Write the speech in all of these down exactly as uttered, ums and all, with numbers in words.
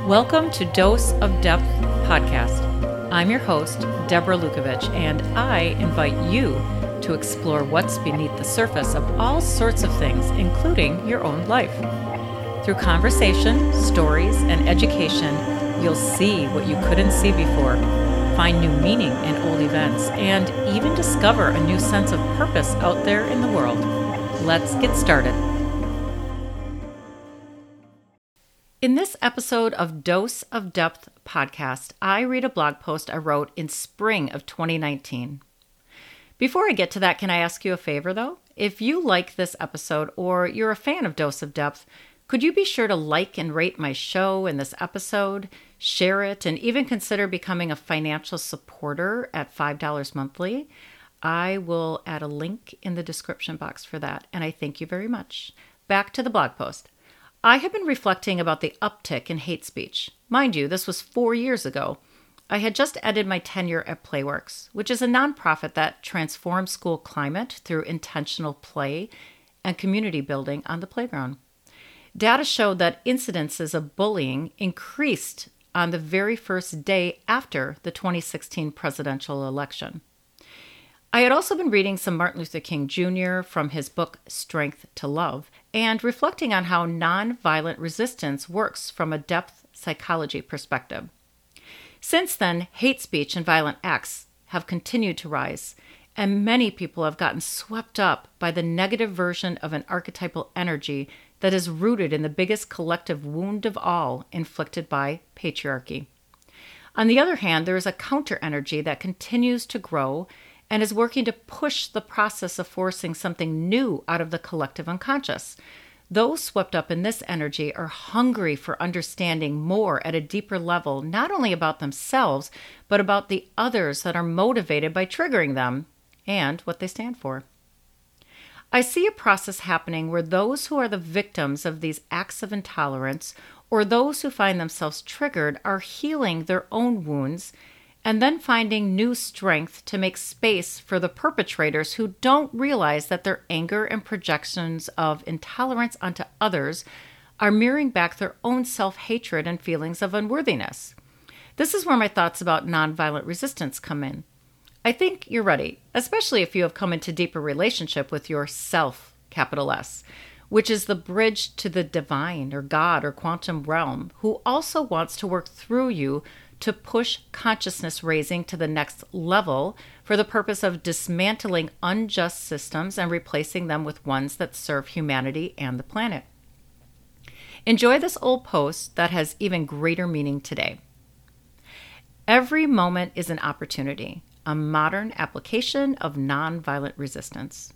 Welcome to Dose of Depth podcast. I'm your host, Deborah Lukovich, and I invite you to explore what's beneath the surface of all sorts of things, including your own life. Through conversation, stories, and education, you'll see what you couldn't see before, find new meaning in old events, and even discover a new sense of purpose out there in the world. Let's get started. In this episode of Dose of Depth podcast, I read a blog post I wrote in spring of twenty nineteen. Before I get to that, can I ask you a favor, though? If you like this episode or you're a fan of Dose of Depth, could you be sure to like and rate my show and this episode, share it, and even consider becoming a financial supporter at five dollars monthly? I will add a link in the description box for that, and I thank you very much. Back to the blog post. I have been reflecting about the uptick in hate speech. Mind you, this was four years ago. I had just ended my tenure at Playworks, which is a nonprofit that transforms school climate through intentional play and community building on the playground. Data showed that incidences of bullying increased on the very first day after the twenty sixteen presidential election. I had also been reading some Martin Luther King Junior from his book Strength to Love and reflecting on how nonviolent resistance works from a depth psychology perspective. Since then, hate speech and violent acts have continued to rise, and many people have gotten swept up by the negative version of an archetypal energy that is rooted in the biggest collective wound of all inflicted by patriarchy. On the other hand, there is a counter energy that continues to grow and is working to push the process of forcing something new out of the collective unconscious. Those swept up in this energy are hungry for understanding more at a deeper level, not only about themselves, but about the others that are motivated by triggering them and what they stand for. I see a process happening where those who are the victims of these acts of intolerance or those who find themselves triggered are healing their own wounds and then finding new strength to make space for the perpetrators who don't realize that their anger and projections of intolerance onto others are mirroring back their own self-hatred and feelings of unworthiness. This is where my thoughts about nonviolent resistance come in. I think you're ready, especially if you have come into deeper relationship with your self, capital S, which is the bridge to the divine or God or quantum realm, who also wants to work through you to push consciousness raising to the next level for the purpose of dismantling unjust systems and replacing them with ones that serve humanity and the planet. Enjoy this old post that has even greater meaning today. Every moment is an opportunity, a modern application of nonviolent resistance.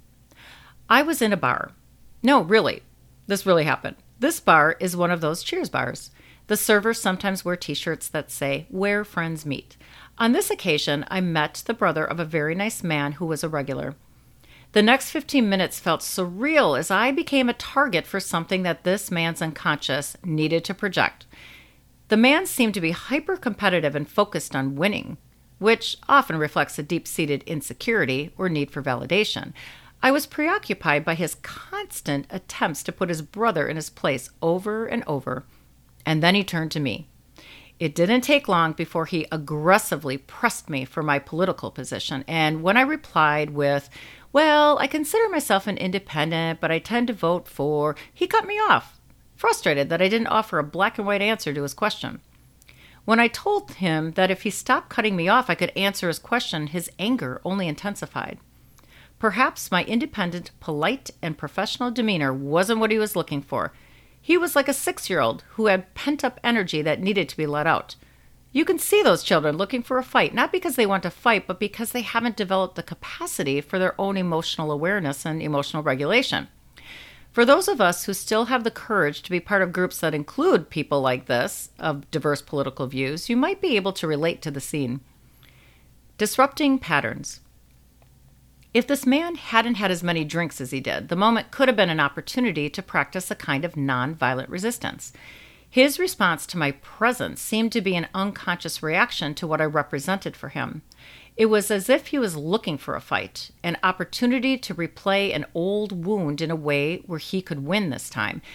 I was in a bar. No, really, this really happened. This bar is one of those Cheers bars. The servers sometimes wear t-shirts that say, "Where friends meet." On this occasion, I met the brother of a very nice man who was a regular. The next fifteen minutes felt surreal as I became a target for something that this man's unconscious needed to project. The man seemed to be hyper-competitive and focused on winning, which often reflects a deep-seated insecurity or need for validation. I was preoccupied by his constant attempts to put his brother in his place over and over. And then he turned to me. It didn't take long before he aggressively pressed me for my political position. And when I replied with, "Well, I consider myself an independent, but I tend to vote for," he cut me off, frustrated that I didn't offer a black and white answer to his question. When I told him that if he stopped cutting me off, I could answer his question, his anger only intensified. Perhaps my independent, polite, and professional demeanor wasn't what he was looking for. He was like a six-year-old who had pent-up energy that needed to be let out. You can see those children looking for a fight, not because they want to fight, but because they haven't developed the capacity for their own emotional awareness and emotional regulation. For those of us who still have the courage to be part of groups that include people like this, of diverse political views, you might be able to relate to the scene. Disrupting patterns. If this man hadn't had as many drinks as he did, the moment could have been an opportunity to practice a kind of nonviolent resistance. His response to my presence seemed to be an unconscious reaction to what I represented for him. It was as if he was looking for a fight, an opportunity to replay an old wound in a way where he could win this time.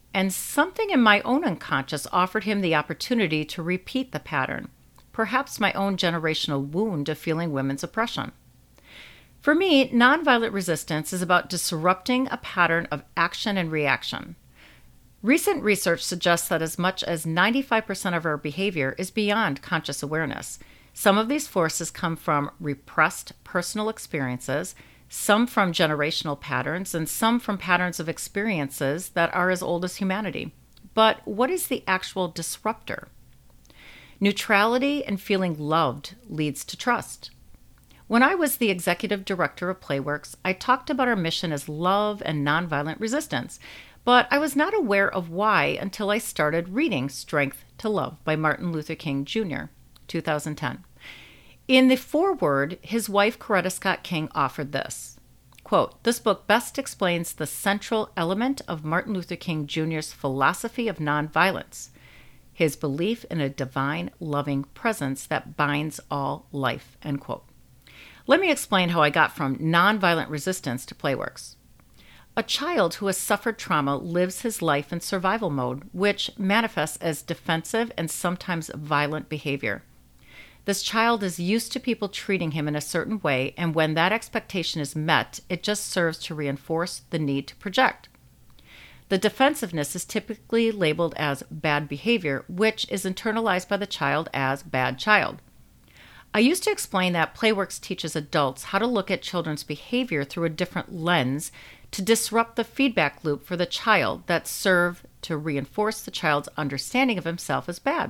and something in my own unconscious offered him the opportunity to repeat the pattern, perhaps my own generational wound of feeling women's oppression. For me, nonviolent resistance is about disrupting a pattern of action and reaction. Recent research suggests that as much as ninety-five percent of our behavior is beyond conscious awareness. Some of these forces come from repressed personal experiences, some from generational patterns, and some from patterns of experiences that are as old as humanity. But what is the actual disruptor? Neutrality and feeling loved leads to trust. When I was the executive director of Playworks, I talked about our mission as love and nonviolent resistance, but I was not aware of why until I started reading Strength to Love by Martin Luther King Junior, two thousand ten. In the foreword, his wife Coretta Scott King offered this, quote, "This book best explains the central element of Martin Luther King Junior's philosophy of nonviolence, his belief in a divine, loving presence that binds all life," end quote. Let me explain how I got from nonviolent resistance to Playworks. A child who has suffered trauma lives his life in survival mode, which manifests as defensive and sometimes violent behavior. This child is used to people treating him in a certain way, and when that expectation is met, it just serves to reinforce the need to project. The defensiveness is typically labeled as bad behavior, which is internalized by the child as bad child. I used to explain that Playworks teaches adults how to look at children's behavior through a different lens to disrupt the feedback loop for the child that serve to reinforce the child's understanding of himself as bad.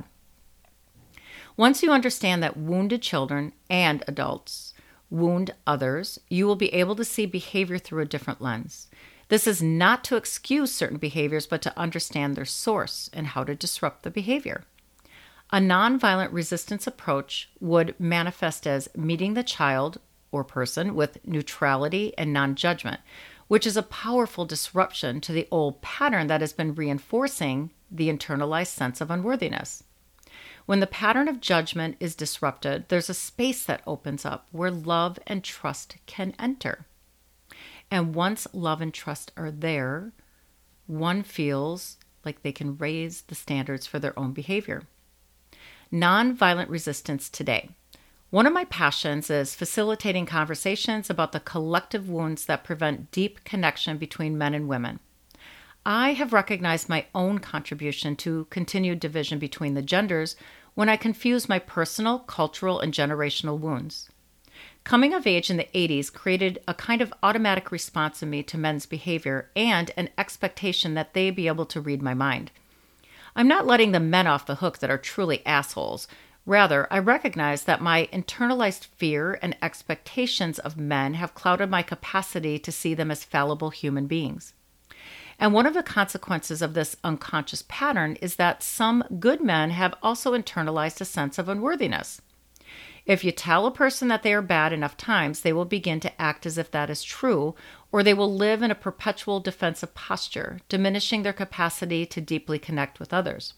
Once you understand that wounded children and adults wound others, you will be able to see behavior through a different lens. This is not to excuse certain behaviors, but to understand their source and how to disrupt the behavior. A nonviolent resistance approach would manifest as meeting the child or person with neutrality and non-judgment, which is a powerful disruption to the old pattern that has been reinforcing the internalized sense of unworthiness. When the pattern of judgment is disrupted, there's a space that opens up where love and trust can enter. And once love and trust are there, one feels like they can raise the standards for their own behavior. Nonviolent resistance today. One of my passions is facilitating conversations about the collective wounds that prevent deep connection between men and women. I have recognized my own contribution to continued division between the genders when I confuse my personal, cultural, and generational wounds. Coming of age in the eighties created a kind of automatic response in me to men's behavior and an expectation that they be able to read my mind. I'm not letting the men off the hook that are truly assholes. Rather, I recognize that my internalized fear and expectations of men have clouded my capacity to see them as fallible human beings. And one of the consequences of this unconscious pattern is that some good men have also internalized a sense of unworthiness. If you tell a person that they are bad enough times, they will begin to act as if that is true, or they will live in a perpetual defensive posture, diminishing their capacity to deeply connect with others.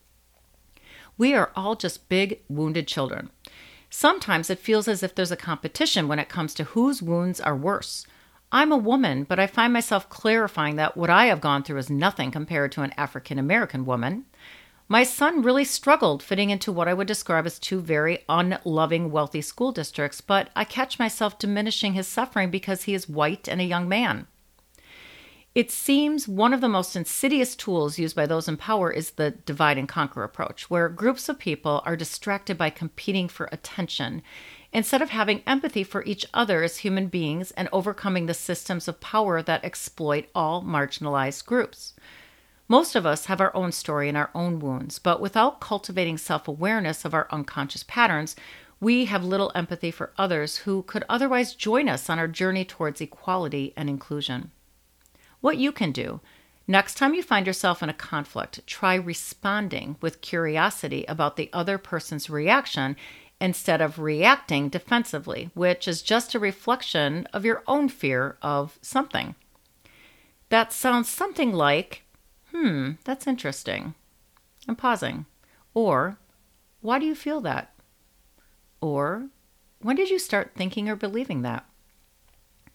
We are all just big, wounded children. Sometimes it feels as if there's a competition when it comes to whose wounds are worse. I'm a woman, but I find myself clarifying that what I have gone through is nothing compared to an African American woman. My son really struggled fitting into what I would describe as two very unloving, wealthy school districts, but I catch myself diminishing his suffering because he is white and a young man. It seems one of the most insidious tools used by those in power is the divide and conquer approach, where groups of people are distracted by competing for attention instead of having empathy for each other as human beings and overcoming the systems of power that exploit all marginalized groups. Most of us have our own story and our own wounds, but without cultivating self-awareness of our unconscious patterns, we have little empathy for others who could otherwise join us on our journey towards equality and inclusion. What you can do: next time you find yourself in a conflict, try responding with curiosity about the other person's reaction instead of reacting defensively, which is just a reflection of your own fear of something. That sounds something like, hmm, that's interesting. I'm pausing. Or, why do you feel that? Or, when did you start thinking or believing that?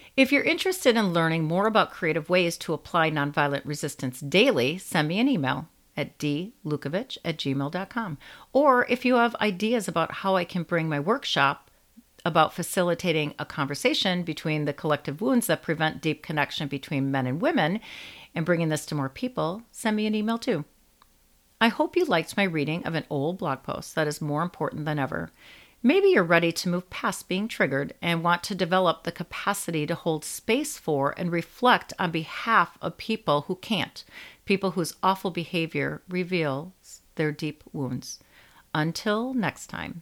If you're interested in learning more about creative ways to apply nonviolent resistance daily, send me an email at d lukovich at gmail dot com. Or if you have ideas about how I can bring my workshop about facilitating a conversation between the collective wounds that prevent deep connection between men and women and bringing this to more people, send me an email too. I hope you liked my reading of an old blog post that is more important than ever. Maybe you're ready to move past being triggered and want to develop the capacity to hold space for and reflect on behalf of people who can't, people whose awful behavior reveals their deep wounds. Until next time.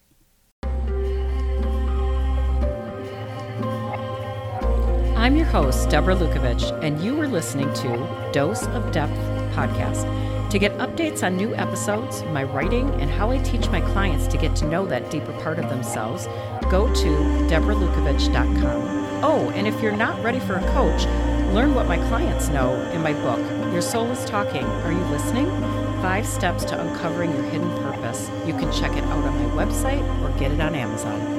I'm your host, Deborah Lukovich, and you are listening to Dose of Depth podcast. To get updates on new episodes, my writing, and how I teach my clients to get to know that deeper part of themselves, go to deborah lukovich dot com. Oh, and if you're not ready for a coach, learn what my clients know in my book, Your Soul is Talking. Are you listening? Five Steps to Uncovering Your Hidden Purpose. You can check it out on my website or get it on Amazon.